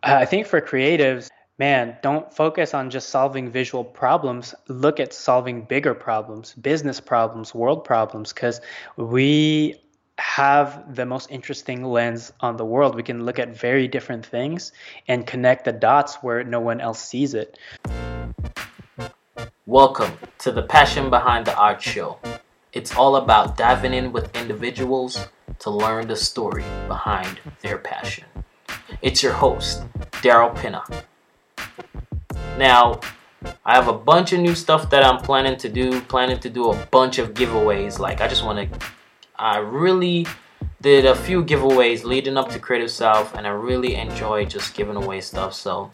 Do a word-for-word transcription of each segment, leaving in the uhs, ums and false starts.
I think for creatives, man, don't focus on just solving visual problems. Look at solving bigger problems, business problems, world problems, because we have the most interesting lens on the world. We can look at very different things and connect the dots where no one else sees it. Welcome to the Passion Behind the Art Show. It's all about diving in with individuals to learn the story behind their passion. It's your host, Daryl Pinna. Now, I have a bunch of new stuff that I'm planning to do, planning to do a bunch of giveaways. Like, I just want to, I really did a few giveaways leading up to Creative South, and I really enjoy just giving away stuff. So,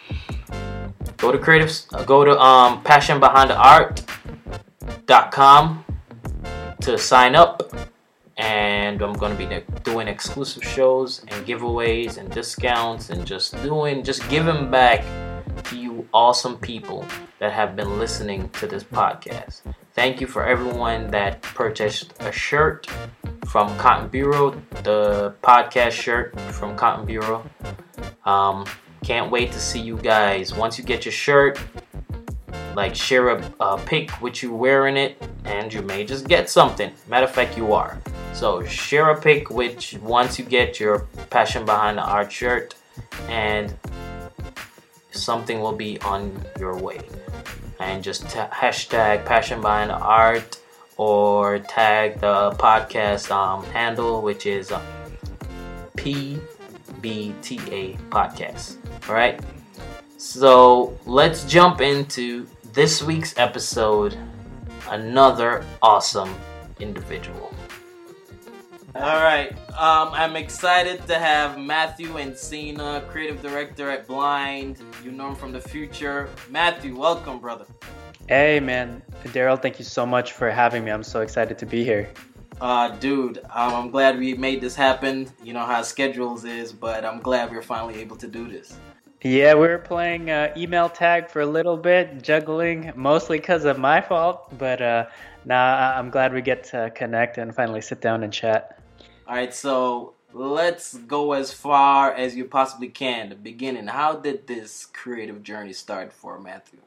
go to Creative, go to um, passion behind the art dot com to sign up. And I'm going to be doing exclusive shows and giveaways and discounts and just doing, just giving back to you awesome people that have been listening to this podcast. Thank you for everyone that purchased a shirt from Cotton Bureau, the podcast shirt from Cotton Bureau. Um, can't wait to see you guys. Once you get your shirt, like share a, a pic with you wearing it, and you may just get something. Matter of fact, you are. So share a pic with once you get your Passion Behind the Art shirt, and something will be on your way. And just t- hashtag Passion Behind the Art, or tag the podcast um, handle, which is uh, P B T A Podcast. All right. So let's jump into this week's episode. Another awesome individual. All right, um, I'm excited to have Matthew Encina, creative director at Blind. You know him from the future. Matthew, welcome, brother. Hey, man. Daryl, thank you so much for having me. I'm so excited to be here. Uh, dude, um, I'm glad we made this happen. You know how schedules is, but I'm glad we're finally able to do this. Yeah, we were playing uh, email tag for a little bit, juggling, mostly because of my fault. But uh, now I'm glad we get to connect and finally sit down and chat. All right, so let's go as far as you possibly can. The beginning. How did this creative journey start for Matthew?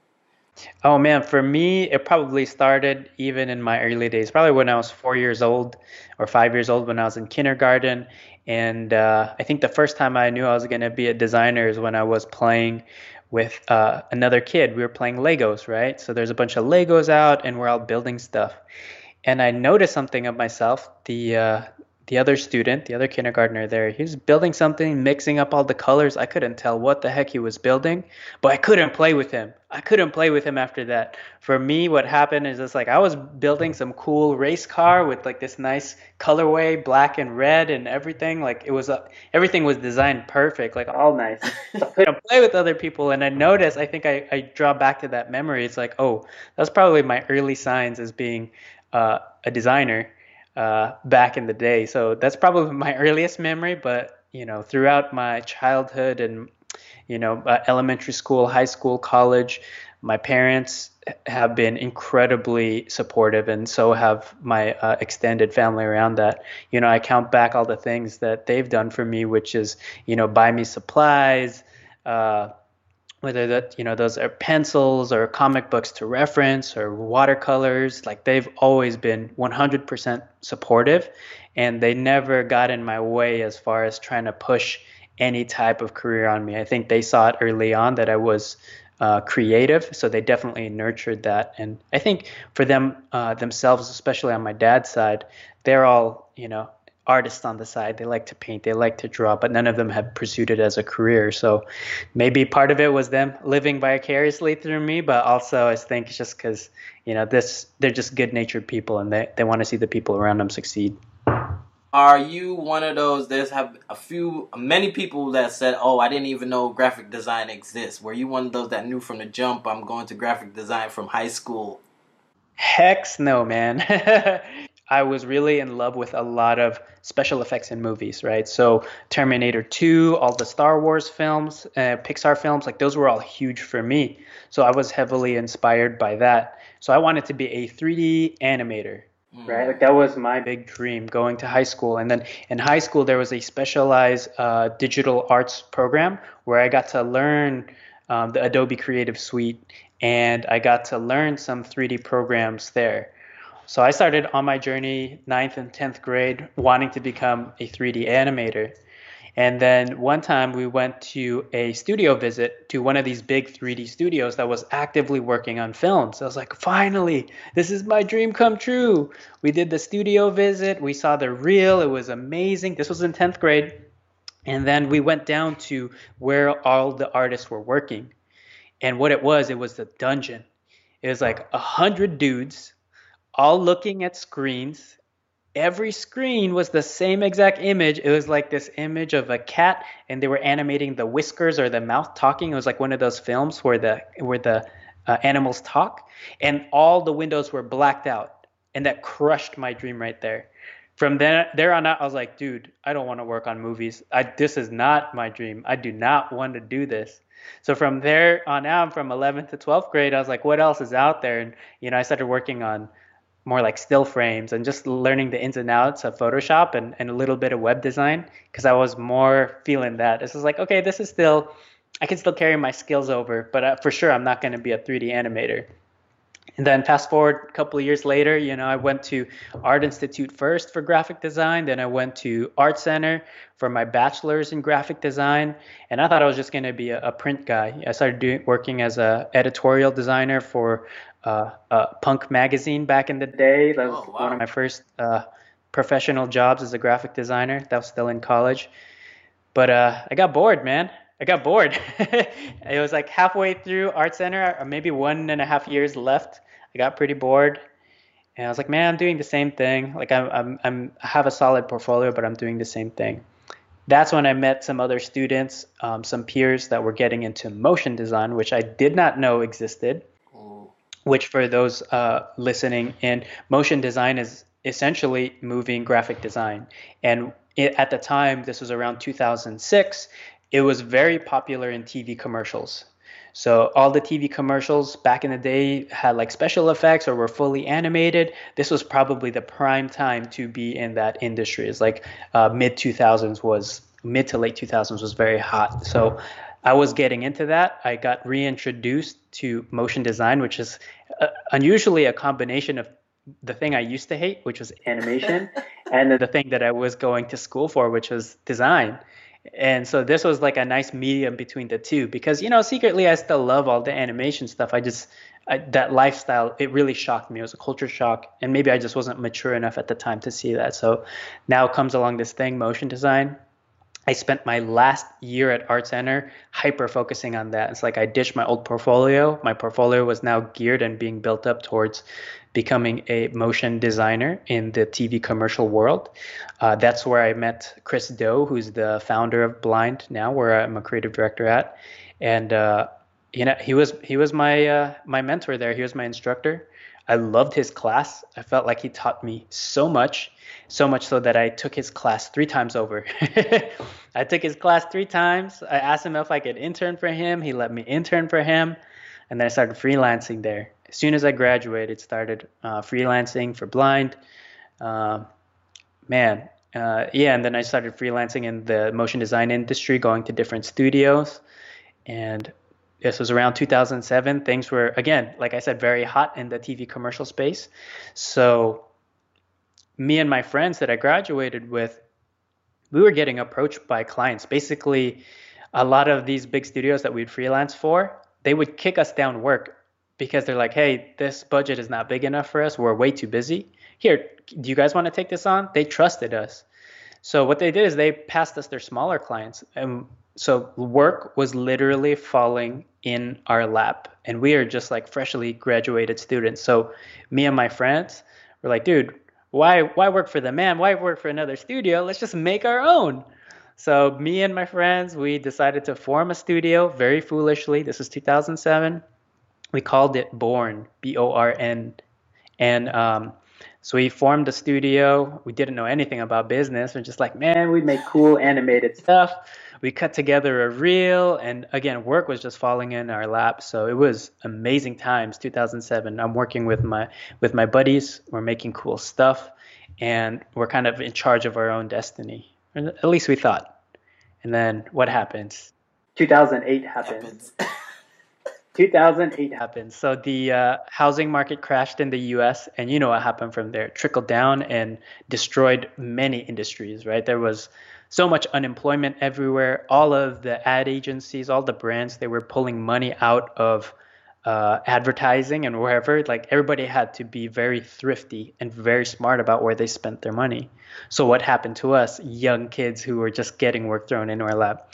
Oh man, for me, it probably started even in my early days, probably when I was four years old or five years old when I was in kindergarten. And uh, I think the first time I knew I was going to be a designer is when I was playing with uh, another kid. We were playing Legos, right? So there's a bunch of Legos out and we're all building stuff. And I noticed something of myself. The uh, the other student, the other kindergartner there, he was building something, mixing up all the colors. I couldn't tell what the heck he was building, but I couldn't play with him. I couldn't play with him after that. For me, what happened is it's like I was building some cool race car with like this nice colorway, black and red and everything. Like it was, a, everything was designed perfect, like all nice. So I couldn't play with other people. And I noticed, I think I, I draw back to that memory. It's like, oh, that's probably my early signs as being uh, a designer. Uh, back in the day. So that's probably my earliest memory, but you know, throughout my childhood and you know, uh, elementary school, high school, college, my parents have been incredibly supportive, and so have my uh, extended family around that. You know, I count back all the things that they've done for me, which is, you know, buy me supplies, uh, whether that, you know, those are pencils or comic books to reference or watercolors. Like they've always been one hundred percent supportive, and they never got in my way as far as trying to push any type of career on me. I think they saw it early on that I was uh, creative, so they definitely nurtured that. And I think for them uh, themselves, especially on my dad's side, they're all, you know, artists on the side. They like to paint, they like to draw, but none of them have pursued it as a career. So maybe part of it was them living vicariously through me, but also I think it's just because, you know, this they're just good-natured people, and they, they want to see the people around them succeed. Are you one of those? There's have a few, many people that said, "Oh, I didn't even know graphic design exists." Were you one of those that knew from the jump, "I'm going to graphic design from high school"? Heck no, man. I was really in love with a lot of special effects in movies, right? So Terminator two, all the Star Wars films, uh, Pixar films, like those were all huge for me. So I was heavily inspired by that. So I wanted to be a three D animator. right? Mm. Like that was my big dream going to high school. And then in high school, there was a specialized uh, digital arts program where I got to learn um, the Adobe Creative Suite and I got to learn some three D programs there. So I started on my journey ninth and tenth grade wanting to become a three D animator. And then one time we went to a studio visit to one of these big three D studios that was actively working on films. I was like, finally, this is my dream come true. We did the studio visit, we saw the reel, it was amazing. This was in tenth grade. And then we went down to where all the artists were working. And what it was, it was the dungeon. It was like a hundred dudes all looking at screens. Every screen was the same exact image. It was like this image of a cat, and they were animating the whiskers or the mouth talking. It was like one of those films where the where the uh, animals talk, and all the windows were blacked out, and that crushed my dream right there. From then there on out, I was like, dude, I don't want to work on movies. I This is not my dream. I do not want to do this. So from there on out, from eleventh to twelfth grade, I was like, what else is out there? And you know, I started working on more like still frames and just learning the ins and outs of Photoshop and, and a little bit of web design because I was more feeling that. This is like, okay, this is still, I can still carry my skills over, but uh, for sure I'm not going to be a three D animator. And then fast forward a couple of years later, you know, I went to Art Institute first for graphic design. Then I went to Art Center for my bachelor's in graphic design. And I thought I was just going to be a, a print guy. I started doing working as a editorial designer for uh, uh, Punk magazine back in the day. That was Oh one of wow. my first uh, professional jobs as a graphic designer. That was still in college. But uh, I got bored, man. I got bored. It was like halfway through Art Center, or maybe one and a half years left. I got pretty bored, and I was like, man, I'm doing the same thing. Like I'm, I'm, I'm I have a solid portfolio, but I'm doing the same thing. That's when I met some other students, um, some peers that were getting into motion design, which I did not know existed. Oh. Which, for those uh, listening in, motion design is essentially moving graphic design. And it, at the time, this was around two thousand six, it was very popular in T V commercials. So all the T V commercials back in the day had like special effects or were fully animated. This was probably the prime time to be in that industry. It's like uh, mid two thousands was mid to late two thousands was very hot. So I was getting into that. I got reintroduced to motion design, which is uh, unusually a combination of the thing I used to hate, which was animation, and the thing that I was going to school for, which was design. And so this was like a nice medium between the two because, you know, secretly I still love all the animation stuff. I just, I, that lifestyle, it really shocked me. It was a culture shock. And maybe I just wasn't mature enough at the time to see that. So now comes along this thing, motion design. I spent my last year at Art Center hyper focusing on that. It's like I ditched my old portfolio. My portfolio was now geared and being built up towards becoming a motion designer in the T V commercial world. Uh, that's where I met Chris Do, who's the founder of Blind now, where I'm a creative director at. And uh, you know, he was he was my uh, my mentor there. He was my instructor. I loved his class. I felt like he taught me so much, so much so that I took his class three times over. I took his class three times. I asked him if I could intern for him. He let me intern for him. And then I started freelancing there. As soon as I graduated, started uh, freelancing for Blind. Uh, man, uh, yeah, and then I started freelancing in the motion design industry, going to different studios. And this was around two thousand seven. Things were, again, like I said, very hot in the T V commercial space. So me and my friends that I graduated with, we were getting approached by clients. Basically, a lot of these big studios that we'd freelance for, they would kick us down work because they're like, hey, this budget is not big enough for us. We're way too busy. Here, do you guys want to take this on? They trusted us. So what they did is they passed us their smaller clients. And so work was literally falling in our lap. And we are just like freshly graduated students. So me and my friends were like, dude, why why work for the man? Why work for another studio? Let's just make our own. So me and my friends, we decided to form a studio very foolishly. This was two thousand seven. We called it Born, B O R N. And um, so we formed a studio. We didn't know anything about business. We're just like, man, we make cool animated stuff. we cut together a reel, and again, work was just falling in our lap. So it was amazing times. two thousand seven. I'm working with my with my buddies. We're making cool stuff, and we're kind of in charge of our own destiny. At least we thought. And then what happens? two thousand eight happens. two thousand eight happens. So the uh, housing market crashed in the U S, and you know what happened from there. It trickled down and destroyed many industries, right? There was so much unemployment everywhere. All of the ad agencies, all the brands, they were pulling money out of uh, advertising and wherever. Like everybody had to be very thrifty and very smart about where they spent their money. So what happened to us, young kids who were just getting work thrown into our lap?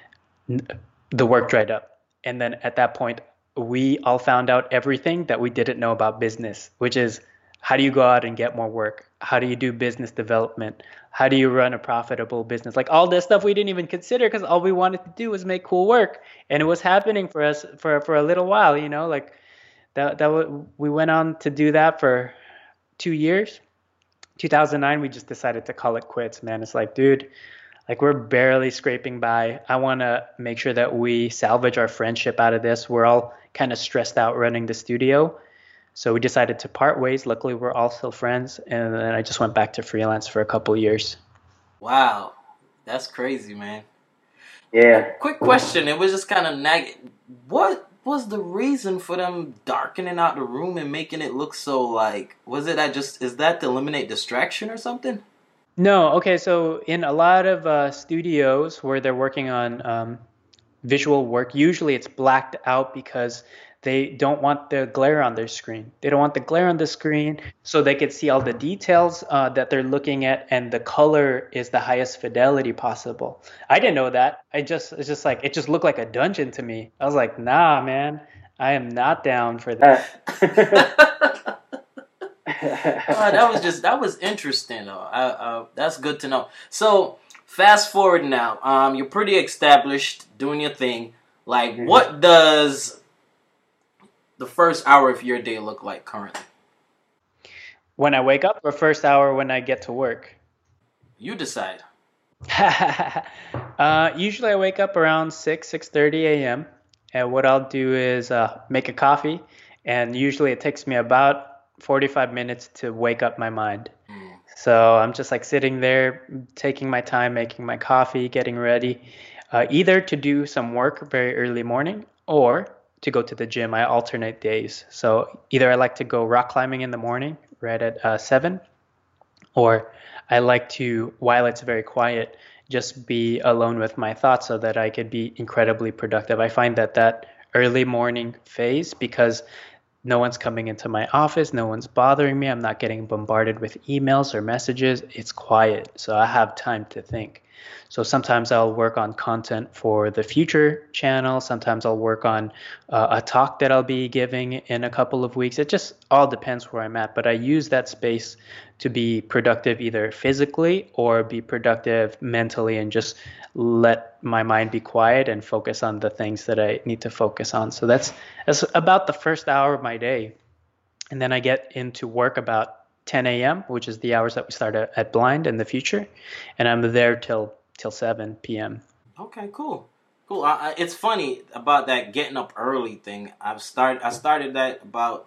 The work dried up. And then at that point, we all found out everything that we didn't know about business, which is how do you go out and get more work? How do you do business development? How do you run a profitable business? Like all this stuff we didn't even consider because all we wanted to do was make cool work. And it was happening for us for, for a little while, you know, like that, that w- we went on to do that for two years. two thousand nine, we just decided to call it quits, man. It's like, dude, like we're barely scraping by. I want to make sure that we salvage our friendship out of this. We're all kind of stressed out running the studio. So we decided to part ways. Luckily, we're all still friends. And then I just went back to freelance for a couple of years. Wow. That's crazy, man. Yeah. Quick question. It was just kind of nag. What was the reason for them darkening out the room and making it look so like, was it that just, is that to eliminate distraction or something? No. Okay. So in a lot of uh, studios where they're working on um, visual work, usually it's blacked out because they don't want the glare on their screen. They don't want the glare on the screen so they can see all the details uh, that they're looking at, and the color is the highest fidelity possible. I didn't know that. I just, it's just like, it just looked like a dungeon to me. I was like, nah, man, I am not down for that. uh, that was just, that was interesting though. Uh, uh, that's good to know. So fast forward now, um, you're pretty established doing your thing. Like, mm-hmm. What does the first hour of your day look like currently? When I wake up, or first hour when I get to work? You decide. uh, usually I wake up around six, six thirty a.m. And what I'll do is uh, make a coffee. And usually it takes me about forty-five minutes to wake up my mind. Mm. So I'm just like sitting there, taking my time, making my coffee, getting ready, uh, either to do some work very early morning or to go to the gym. I alternate days. So either I like to go rock climbing in the morning right at uh, seven, or I like to, while it's very quiet, just be alone with my thoughts so that I could be incredibly productive. I find that that early morning phase, because no one's coming into my office, no one's bothering me, I'm not getting bombarded with emails or messages, it's quiet, so I have time to think. So sometimes I'll work on content for the future channel. Sometimes I'll work on uh, a talk that I'll be giving in a couple of weeks. It just all depends where I'm at. But I use that space to be productive either physically or be productive mentally, and just let my mind be quiet and focus on the things that I need to focus on. So that's, that's about the first hour of my day. And then I get into work about ten a.m., which is the hours that we start at, at Blind in the future. And I'm there till till seven p.m. Okay, cool. Cool. I, I, it's funny about that getting up early thing. I've started, I started that about,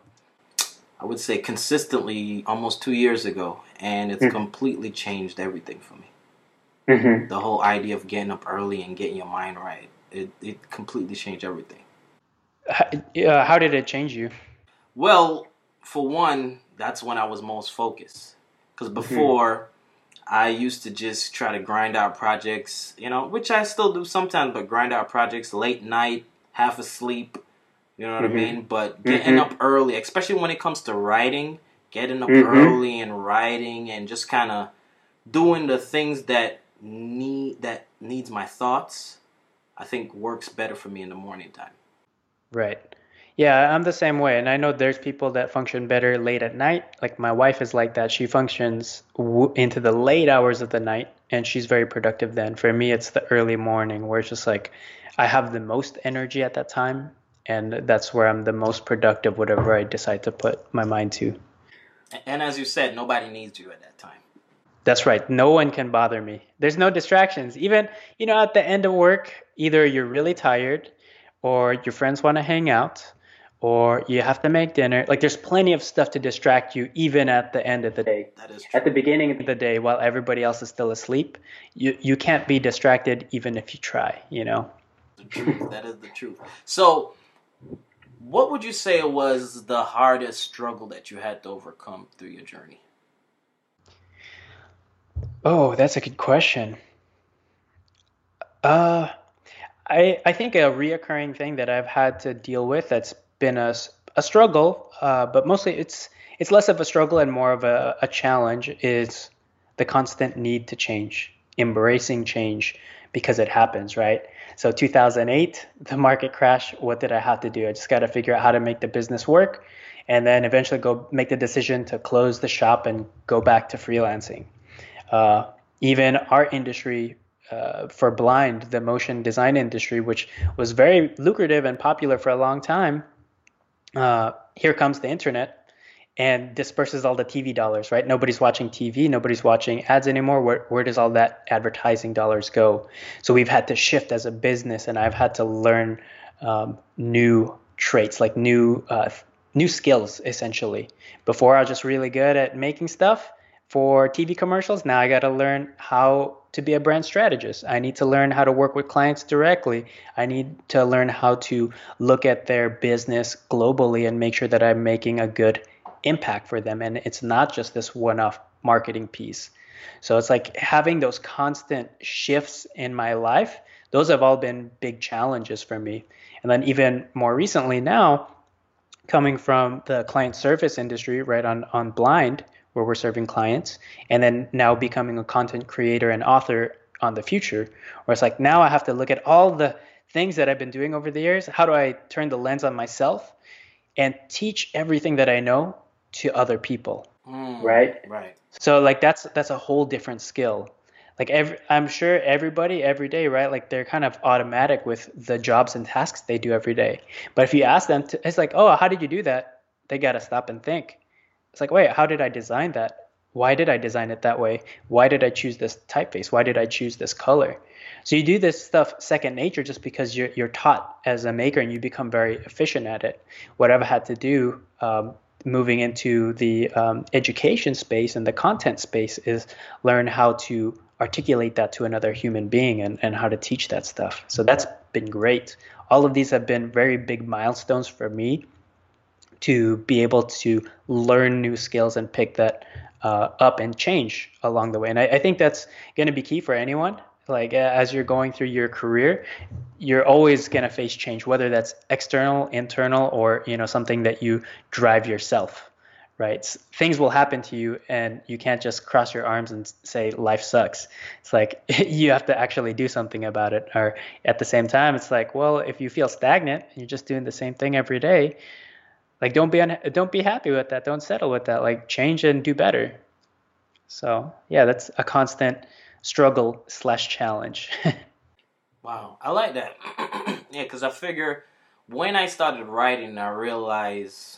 I would say consistently almost two years ago. And it's mm-hmm. completely changed everything for me. Mm-hmm. The whole idea of getting up early and getting your mind right. It, it completely changed everything. How, uh, how did it change you? Well, for one, that's when I was most focused. Because before, mm-hmm. I used to just try to grind out projects, you know, which I still do sometimes, but grind out projects late night, half asleep, you know what mm-hmm. I mean? But getting mm-hmm. up early, especially when it comes to writing, getting up mm-hmm. early and writing and just kind of doing the things that need that needs my thoughts, I think works better for me in the morning time. Right. Yeah, I'm the same way. And I know there's people that function better late at night. Like my wife is like that. She functions w- into the late hours of the night, and she's very productive then. For me, it's the early morning where it's just like I have the most energy at that time. And that's where I'm the most productive, whatever I decide to put my mind to. And as you said, nobody needs you at that time. That's right. No one can bother me. There's no distractions. Even, you know, at the end of work, either you're really tired or your friends want to hang out or you have to make dinner. Like there's plenty of stuff to distract you even at the end of the day. That is At the true. beginning of the day while everybody else is still asleep, you you can't be distracted even if you try, you know. The truth. That is the truth. So, what would you say was the hardest struggle that you had to overcome through your journey? Oh, that's a good question. Uh I I think a reoccurring thing that I've had to deal with that's been a, s- a struggle, uh, but mostly it's it's less of a struggle and more of a, a challenge is the constant need to change, embracing change because it happens, right? So two thousand eight, the market crash, what did I have to do? I just got to figure out how to make the business work and then eventually go make the decision to close the shop and go back to freelancing. Uh, Even our industry uh, for blind, the motion design industry, which was very lucrative and popular for a long time, uh, here comes the internet and disperses all the T V dollars, right? Nobody's watching T V, nobody's watching ads anymore. Where, where does all that advertising dollars go? So we've had to shift as a business, and I've had to learn um, new traits, like new uh, new skills, essentially. Before I was just really good at making stuff for T V commercials. Now I got to learn how to be a brand strategist. I need to learn how to work with clients directly. I need to learn how to look at their business globally and make sure that I'm making a good impact for them. And it's not just this one off marketing piece. So it's like having those constant shifts in my life. Those have all been big challenges for me. And then even more recently now, coming from the client service industry, right, on, on Blind, where we're serving clients, and then now becoming a content creator and author on the future, where it's like now I have to look at all the things that I've been doing over the years. How do I turn the lens on myself and teach everything that I know to other people, Mm, right? right. So like that's that's a whole different skill. Like every, I'm sure everybody every day, right? Like they're kind of automatic with the jobs and tasks they do every day. But if you ask them to, it's like, oh, how did you do that? They got to stop and think. It's like, wait, how did I design that? Why did I design it that way? Why did I choose this typeface? Why did I choose this color? So you do this stuff second nature just because you're you're taught as a maker and you become very efficient at it. What I've had to do um, moving into the um, education space and the content space is learn how to articulate that to another human being and, and how to teach that stuff. So that's been great. All of these have been very big milestones for me to be able to learn new skills and pick that uh, up and change along the way. And I, I think that's going to be key for anyone. Like uh, as you're going through your career, you're always going to face change, whether that's external, internal, or you know something that you drive yourself. Right? S- Things will happen to you, and you can't just cross your arms and say life sucks. It's like you have to actually do something about it. Or at the same time, it's like, well, if you feel stagnant and you're just doing the same thing every day, like don't be un- don't be happy with that. Don't settle with that. Like change and do better. So yeah, that's a constant struggle slash challenge. Wow, I like that. Yeah, because I figure when I started writing, I realized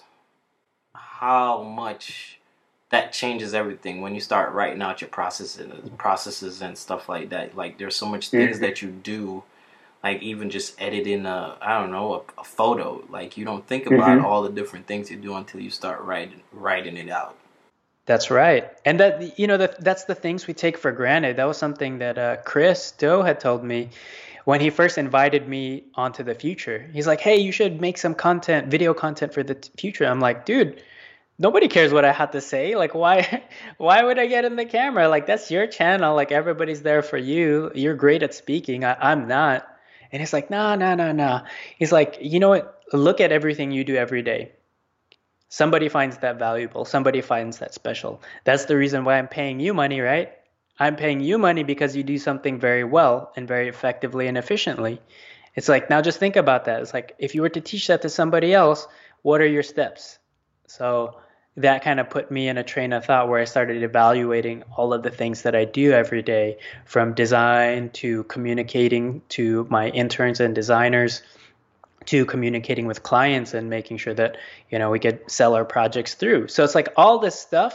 how much that changes everything when you start writing out your processes, processes and stuff like that. Like there's so much things Mhm. that you do, like even just editing a, I don't know, a, a photo. Like you don't think about Mhm. all the different things you do until you start writing writing it out. That's right. And that you know that that's the things we take for granted. That was something that uh, Chris Doe had told me when he first invited me onto the future. He's like, "Hey, you should make some content, video content for the t- future." I'm like, "Dude, nobody cares what I have to say. Like, why, why would I get in the camera? Like, that's your channel. Like, everybody's there for you. You're great at speaking. I, I'm not." And he's like, "No, no, no, no." He's like, "You know what? Look at everything you do every day. Somebody finds that valuable. Somebody finds that special. That's the reason why I'm paying you money, right? I'm paying you money because you do something very well and very effectively and efficiently. It's like, now just think about that. It's like, if you were to teach that to somebody else, what are your steps?" So that kind of put me in a train of thought where I started evaluating all of the things that I do every day, from design to communicating to my interns and designers to communicating with clients and making sure that you know we could sell our projects through. So it's like all this stuff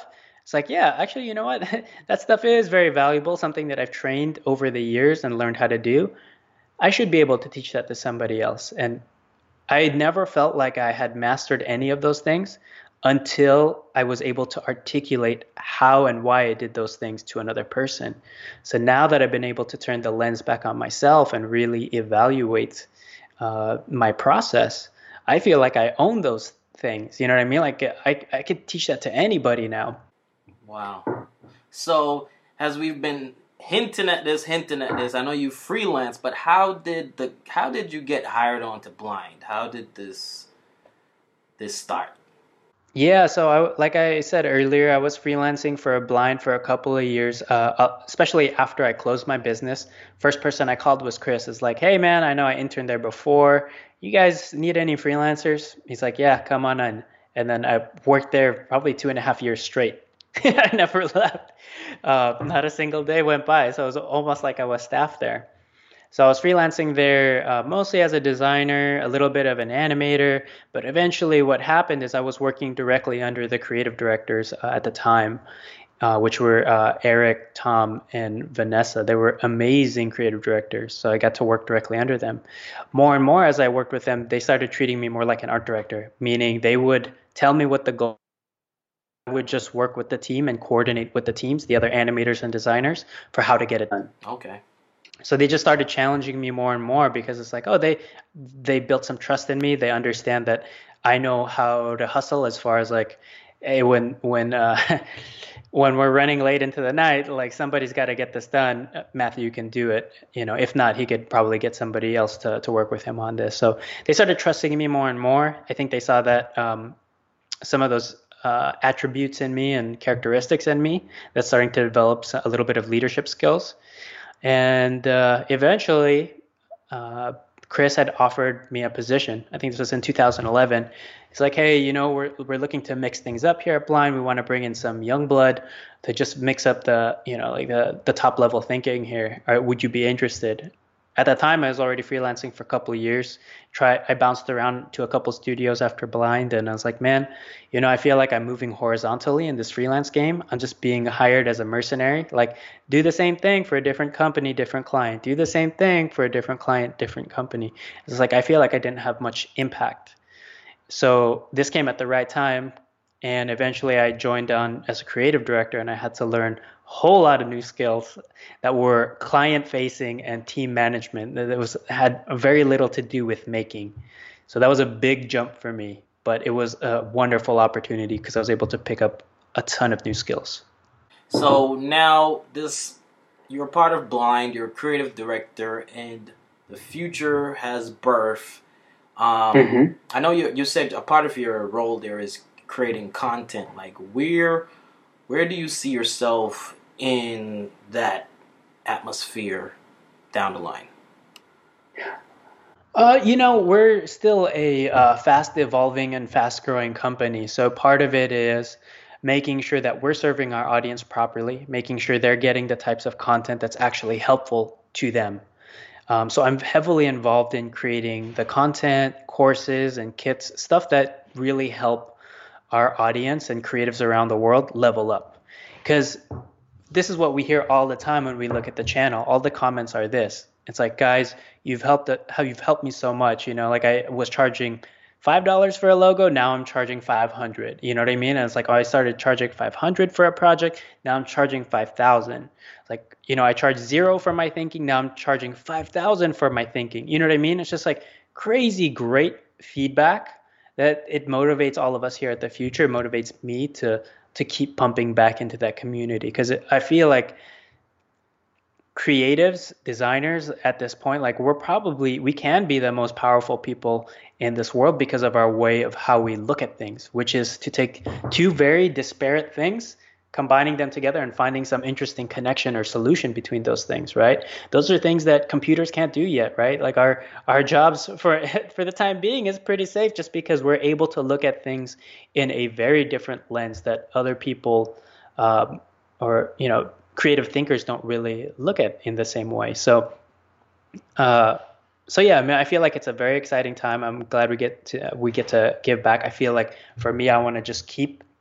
It's like, yeah, actually, you know what? That stuff is very valuable, something that I've trained over the years and learned how to do. I should be able to teach that to somebody else. And I never felt like I had mastered any of those things until I was able to articulate how and why I did those things to another person. So now that I've been able to turn the lens back on myself and really evaluate uh, my process, I feel like I own those things. You know what I mean? Like I, I could teach that to anybody now. Wow. So as we've been hinting at this, hinting at this, I know you freelance, but how did the how did you get hired on to Blind? How did this this start? Yeah, so I, like I said earlier, I was freelancing for Blind for a couple of years, uh, uh, especially after I closed my business. First person I called was Chris. It's like, hey man, I know I interned there before. You guys need any freelancers? He's like, yeah, come on in. And then I worked there probably two and a half years straight. I never left. Uh, not a single day went by. So it was almost like I was staff there. So I was freelancing there uh, mostly as a designer, a little bit of an animator, but eventually what happened is I was working directly under the creative directors uh, at the time, uh, which were uh, Eric, Tom, and Vanessa. They were amazing creative directors, so I got to work directly under them. More and more as I worked with them, they started treating me more like an art director, meaning they would tell me what the goal. I would just work with the team and coordinate with the teams, the other animators and designers, for how to get it done. Okay. So they just started challenging me more and more because it's like, oh, they they built some trust in me. They understand that I know how to hustle as far as like, hey, when when uh, when we're running late into the night, like somebody's got to get this done. Matthew can do it. You know, if not, he could probably get somebody else to to work with him on this. So they started trusting me more and more. I think they saw that um, some of those uh, attributes in me and characteristics in me that's starting to develop a little bit of leadership skills. And uh, eventually, uh, Chris had offered me a position. I think this was in two thousand eleven. He's like, hey, you know, we're we're looking to mix things up here at Blind. We want to bring in some young blood to just mix up the, you know, like the, the top level thinking here. Or would you be interested? At that time, I was already freelancing for a couple of years. Try, I bounced around to a couple studios after Blind, and I was like, man, you know, I feel like I'm moving horizontally in this freelance game. I'm just being hired as a mercenary. Like, do the same thing for a different company, different client. Do the same thing for a different client, different company. It's like I feel like I didn't have much impact. So this came at the right time, and eventually I joined on as a creative director, and I had to learn a whole lot of new skills that were client facing and team management that was had very little to do with making. So that was a big jump for me, but it was a wonderful opportunity because I was able to pick up a ton of new skills. So now this, you're part of Blind, you're a creative director, and the future has birth. Um, mm-hmm. I know you you said a part of your role there is creating content. Like where where do you see yourself in that atmosphere down the line? Uh, you know, we're still a uh, fast evolving and fast growing company. So part of it is making sure that we're serving our audience properly, making sure they're getting the types of content that's actually helpful to them. Um, so I'm heavily involved in creating the content, courses, and kits, stuff that really help our audience and creatives around the world level up. Because this is what we hear all the time when we look at the channel. All the comments are this. It's like, guys, you've helped how you've helped me so much. You know, like I was charging five dollars for a logo. Now I'm charging five hundred. You know what I mean? And it's like, oh, I started charging five hundred for a project. Now I'm charging five thousand. Like, you know, I charge zero for my thinking. Now I'm charging five thousand for my thinking. You know what I mean? It's just like crazy great feedback that it motivates all of us here at The Futur. It motivates me to to keep pumping back into that community because I feel like creatives, designers at this point, like we're probably, we can be the most powerful people in this world because of our way of how we look at things, which is to take two very disparate things, combining them together and finding some interesting connection or solution between those things, right? Those are things that computers can't do yet, right? Like our our jobs for for the time being is pretty safe just because we're able to look at things in a very different lens that other people um, or, you know, creative thinkers don't really look at in the same way. So, uh, so yeah, I mean, I feel like it's a very exciting time. I'm glad we get to we get to give back. I feel like for me, I want to just keep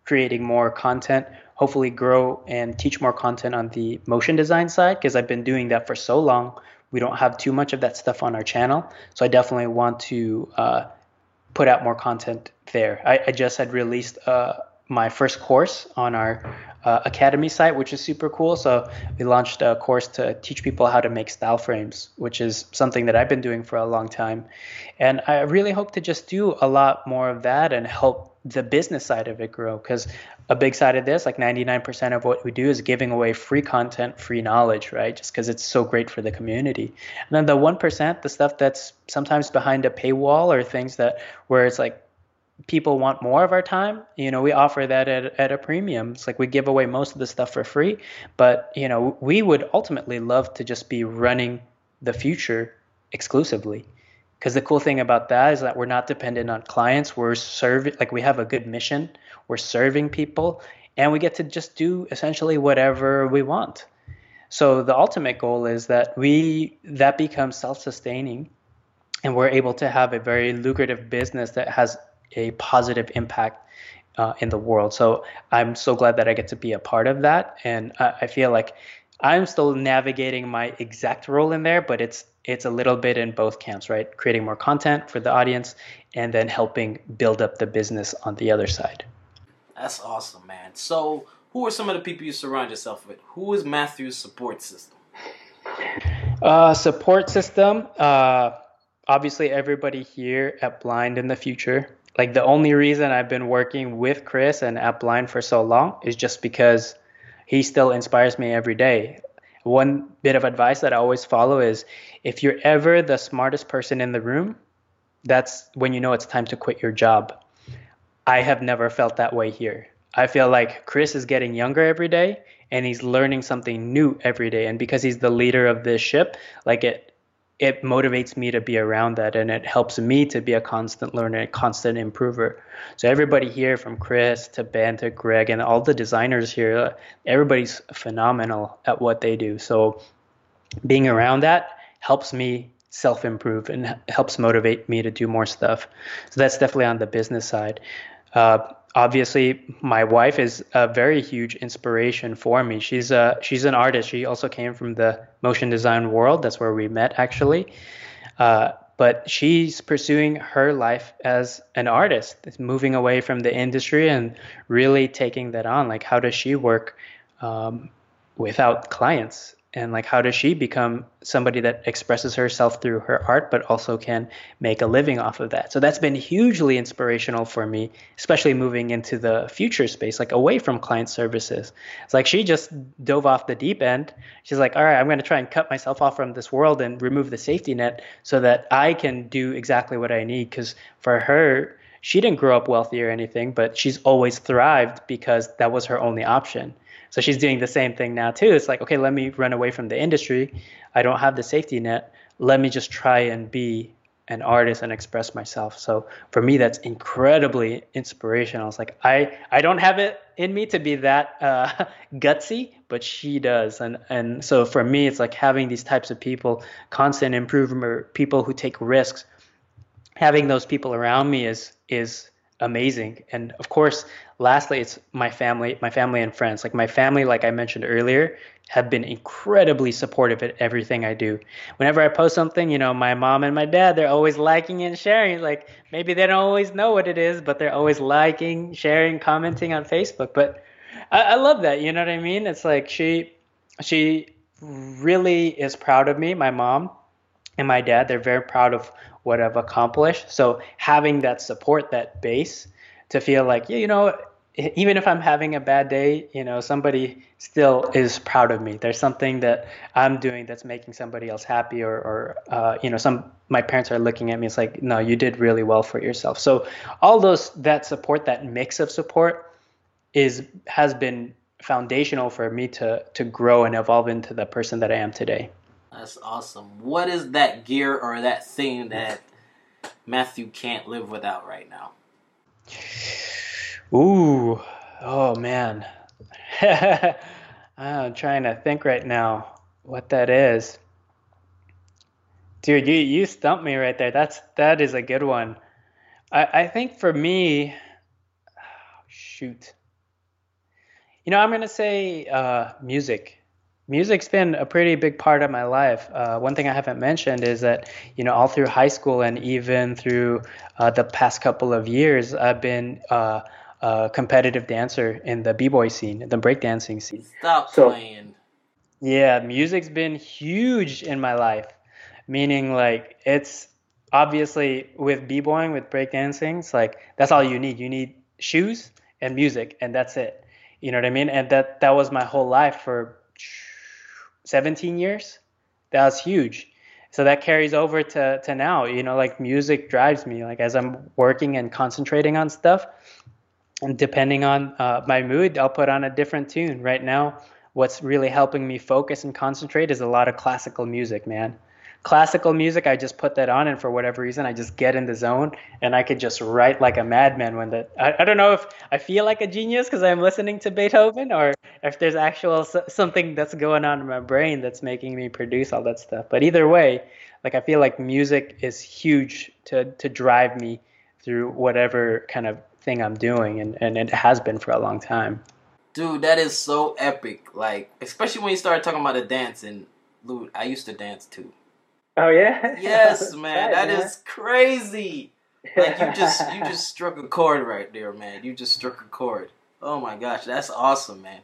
creating more content, hopefully grow and teach more content on the motion design side because I've been doing that for so long. We don't have too much of that stuff on our channel. So I definitely want to uh, put out more content there. I, I just had released uh, my first course on our uh, Academy site, which is super cool. So we launched a course to teach people how to make style frames, which is something that I've been doing for a long time. And I really hope to just do a lot more of that and help the business side of it grow, because a big side of this, like ninety-nine percent of what we do is giving away free content, free knowledge, right? Just because it's so great for the community. And then the one percent, the stuff that's sometimes behind a paywall or things that where it's like people want more of our time, you know, we offer that at, at a premium. It's like we give away most of the stuff for free, but, you know, we would ultimately love to just be running the future exclusively. Because the cool thing about that is that we're not dependent on clients. We're serving, like we have a good mission. We're serving people, and we get to just do essentially whatever we want. So the ultimate goal is that we that becomes self-sustaining, and we're able to have a very lucrative business that has a positive impact uh, in the world. So I'm so glad that I get to be a part of that, and I, I feel like I'm still navigating my exact role in there, but it's it's a little bit in both camps, right? Creating more content for the audience and then helping build up the business on the other side. That's awesome, man. So who are some of the people you surround yourself with? Who is Matthew's support system? Uh, support system, uh, obviously everybody here at Blind in the Future. Like the only reason I've been working with Chris and at Blind for so long is just because he still inspires me every day. One bit of advice that I always follow is if you're ever the smartest person in the room, that's when you know it's time to quit your job. I have never felt that way here. I feel like Chris is getting younger every day and he's learning something new every day. And because he's the leader of this ship, like it it motivates me to be around that, and it helps me to be a constant learner, a constant improver. So everybody here, from Chris to Ben to Greg and all the designers here, everybody's phenomenal at what they do. So being around that helps me self-improve and helps motivate me to do more stuff. So that's definitely on the business side. Uh, obviously, my wife is a very huge inspiration for me. She's a she's an artist. She also came from the motion design world. That's where we met, actually. Uh, but she's pursuing her life as an artist, moving away from the industry and really taking that on. Like, how does she work um, without clients? And like, how does she become somebody that expresses herself through her art, but also can make a living off of that? So that's been hugely inspirational for me, especially moving into the future space, like away from client services. It's like she just dove off the deep end. She's like, all right, I'm going to try and cut myself off from this world and remove the safety net so that I can do exactly what I need. Because for her, she didn't grow up wealthy or anything, but she's always thrived because that was her only option. So she's doing the same thing now too. It's like, okay, let me run away from the industry. I don't have the safety net. Let me just try and be an artist and express myself. So for me, that's incredibly inspirational. It's like, I, I don't have it in me to be that uh, gutsy, but she does. And, and so for me, it's like having these types of people, constant improvement, people who take risks, having those people around me is, is amazing. And of course, lastly, it's my family, my family and friends. Like my family, like I mentioned earlier, have been incredibly supportive at everything I do. Whenever I post something, you know, my mom and my dad, they're always liking and sharing. Like maybe they don't always know what it is, but they're always liking, sharing, commenting on Facebook. But I, I love that. You know what I mean? It's like she, she really is proud of me, my mom and my dad. They're very proud of what I've accomplished. So having that support, that base to feel like, yeah, you know, even if I'm having a bad day, you know, somebody still is proud of me. There's something that I'm doing that's making somebody else happy, or, or uh, you know, some my parents are looking at me. It's like, no, you did really well for yourself. So all those, that support, that mix of support is has been foundational for me to to grow and evolve into the person that I am today. That's awesome. What is that gear or that thing that Matthew can't live without right now? Ooh, oh man. I'm trying to think right now what that is. Dude, you you stumped me right there. That's that is a good one. I, I think for me, oh, shoot. You know, I'm gonna say uh, music. Music's been a pretty big part of my life. Uh, one thing I haven't mentioned is that, you know, all through high school and even through uh, the past couple of years, I've been uh, a competitive dancer in the b-boy scene, the breakdancing scene. Stop So playing. yeah, music's been huge in my life, meaning like it's obviously with b-boying, with breakdancing, it's like that's all you need. You need shoes and music, and that's it. You know what I mean? And that that was my whole life for seventeen years. That was huge. So that carries over to to now. You know, like music drives me. Like as I'm working and concentrating on stuff, and depending on uh, my mood, I'll put on a different tune. Right now, what's really helping me focus and concentrate is a lot of classical music, man. Classical music, I just put that on, and for whatever reason, I just get in the zone, and I could just write like a madman. When the I, I don't know if I feel like a genius because I'm listening to Beethoven, or if there's actual something that's going on in my brain that's making me produce all that stuff. But either way, like I feel like music is huge to to drive me through whatever kind of thing I'm doing, and, and it has been for a long time. Dude, that is so epic. Like, especially when you started talking about the dancing. Dude, I used to dance too. Oh yeah? Yes, man, Right, that man. is crazy. Like you just you just struck a chord right there, man. You just struck a chord. Oh my gosh, that's awesome, man.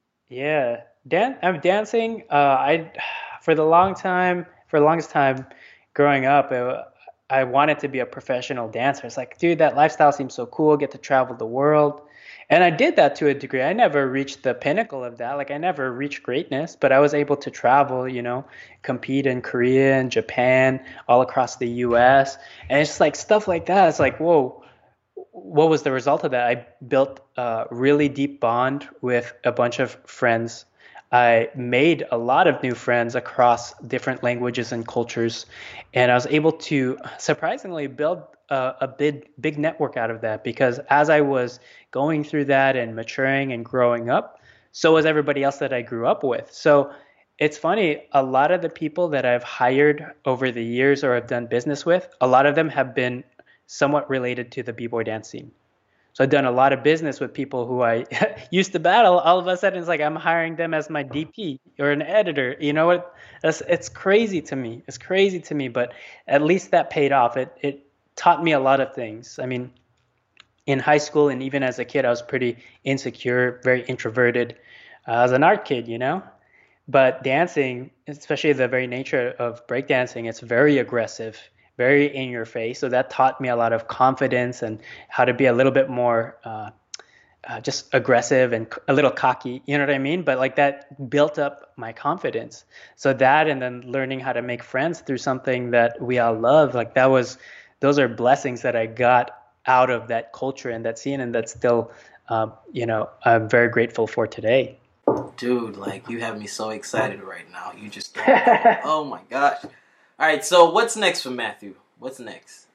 Yeah, dan I'm dancing. Uh, I for the long time, for the longest time growing up, uh, I wanted to be a professional dancer. It's like, dude, that lifestyle seems so cool. Get to travel the world, and I did that to a degree. I never reached the pinnacle of that. Like, I never reached greatness, but I was able to travel. You know, compete in Korea and Japan, all across the U S, and it's just like stuff like that. It's like, whoa, what was the result of that? I built a really deep bond with a bunch of friends. I made a lot of new friends across different languages and cultures, and I was able to surprisingly build a, a big big network out of that because as I was going through that and maturing and growing up, so was everybody else that I grew up with. So it's funny, a lot of the people that I've hired over the years or have done business with, a lot of them have been somewhat related to the b-boy dance scene. So I've done a lot of business with people who I used to battle. All of a sudden, it's like I'm hiring them as my D P or an editor. You know what? That's, it's crazy to me. It's crazy to me, but at least that paid off. It it taught me a lot of things. I mean, in high school and even as a kid, I was pretty insecure, very introverted. Uh, I was an art kid, you know. But dancing, especially the very nature of breakdancing, it's very aggressive, very in your face. So that taught me a lot of confidence and how to be a little bit more uh, uh, just aggressive and a little cocky. You know what I mean? But like that built up my confidence. So that and then learning how to make friends through something that we all love, like that was, those are blessings that I got out of that culture and that scene, and that's still, um, you know, I'm very grateful for today. Dude, like you have me so excited right now. You just don't know. Oh my gosh. All right, so what's next for Matthew? What's next?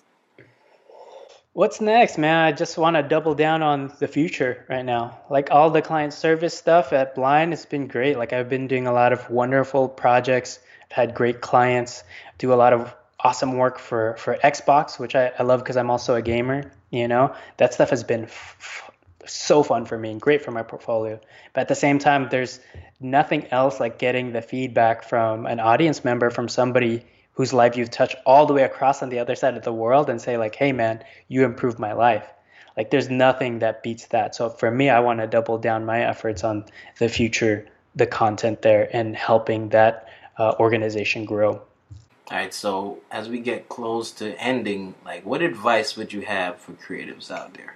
What's next, man? I just want to double down on the future right now. Like all the client service stuff at Blind, it's been great. Like I've been doing a lot of wonderful projects. I've had great clients, do a lot of awesome work for for Xbox, which I, I love because I'm also a gamer. You know, that stuff has been f- f- so fun for me and great for my portfolio. But at the same time, there's nothing else like getting the feedback from an audience member, from somebody whose life you've touched all the way across on the other side of the world and say like, hey man, you improved my life. Like there's nothing that beats that. So for me, I want to double down my efforts on the future, the content there, and helping that uh, organization grow. All right, so as we get close to ending, like what advice would you have for creatives out there?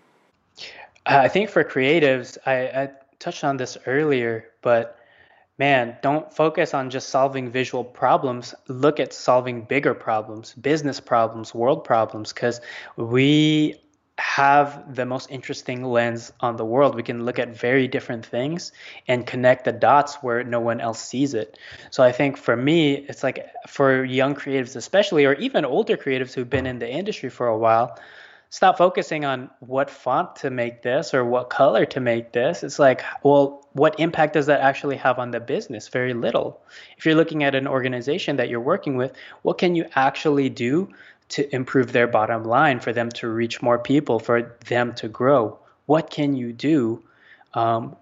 I think for creatives, I, I touched on this earlier, but man, don't focus on just solving visual problems. Look at solving bigger problems, business problems, world problems, because we have the most interesting lens on the world. We can look at very different things and connect the dots where no one else sees it. So I think for me, it's like for young creatives especially, or even older creatives who've been in the industry for a while, stop focusing on what font to make this or what color to make this. It's like, well, what impact does that actually have on the business? Very little. If you're looking at an organization that you're working with, what can you actually do to improve their bottom line, for them to reach more people, for them to grow? What can you do? Um,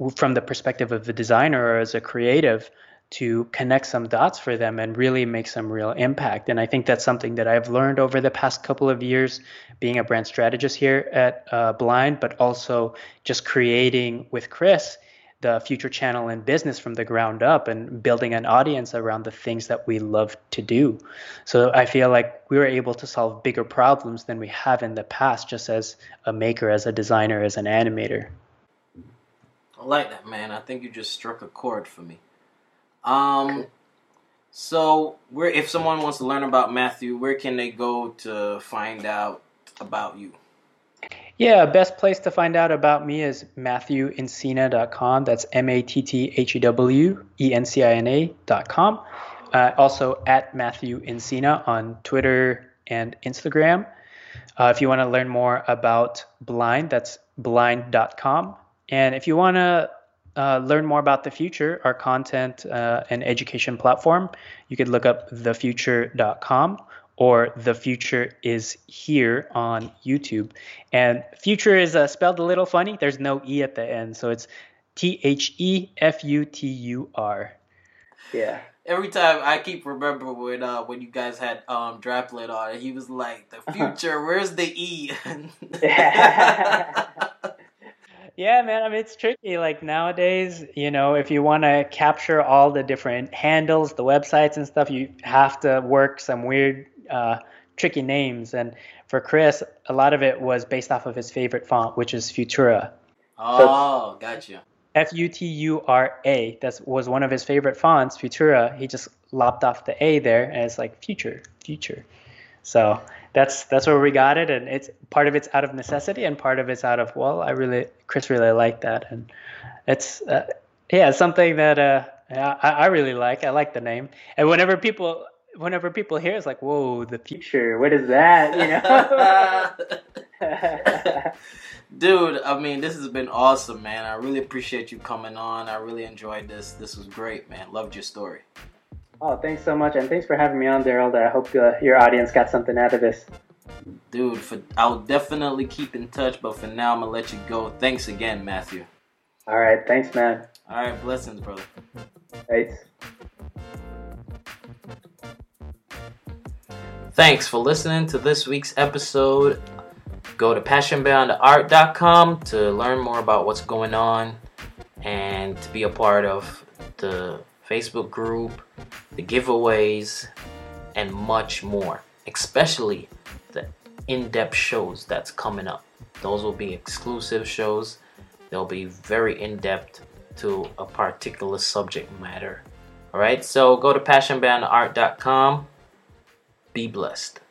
from the perspective of a designer or as a creative, to connect some dots for them and really make some real impact. And I think that's something that I've learned over the past couple of years being a brand strategist here at uh, Blind, but also just creating with Chris the Future channel and business from the ground up and building an audience around the things that we love to do. So I feel like we were able to solve bigger problems than we have in the past, just as a maker, as a designer, as an animator. I like that, man. I think you just struck a chord for me. Um, so where, if someone wants to learn about Matthew, where can they go to find out about you? Yeah, best place to find out about me is matthew encina dot com. That's M A T T H E W E N C I N A dot com. Uh, also at Matthew Encina on Twitter and Instagram. Uh, if you want to learn more about Blind, that's blind dot com. And if you want to uh, learn more about The Future, our content uh, and education platform, you could look up the future dot com. Or The Future is Here on YouTube. And Future is uh, spelled a little funny. There's no E at the end. So it's T H E F U T U R. Yeah. Every time I keep remembering when uh, when you guys had um, Draplet on, he was like, The Future, uh-huh. Where's the E? Yeah, man. I mean, it's tricky. Like nowadays, you know, if you want to capture all the different handles, the websites and stuff, you have to work some weird Uh, tricky names. And for Chris, a lot of it was based off of his favorite font, which is Futura. Oh, so gotcha. F U T U R A. That was one of his favorite fonts, Futura. He just lopped off the A there, and it's like future, future. So that's that's where we got it, and it's part of it's out of necessity, and part of it's out of well, I really Chris really liked that, and it's uh, yeah, it's something that uh, I, I really like. I like the name, and whenever people. Whenever people hear, it's like, whoa, the future, what is that, you know? Dude, I mean, this has been awesome, man. I really appreciate you coming on. I really enjoyed this. This was great, man. Loved your story. Oh, thanks so much, and thanks for having me on, Daryl. I hope uh, your audience got something out of this. Dude, for, I'll definitely keep in touch, but for now, I'm going to let you go. Thanks again, Matthew. All right, thanks, man. All right, blessings, brother. Thanks. Thanks for listening to this week's episode. Go to passion beyond the art dot com to learn more about what's going on and to be a part of the Facebook group, the giveaways, and much more. Especially the in-depth shows that's coming up. Those will be exclusive shows. They'll be very in-depth to a particular subject matter. All right, so go to passion beyond the art dot com. Be blessed.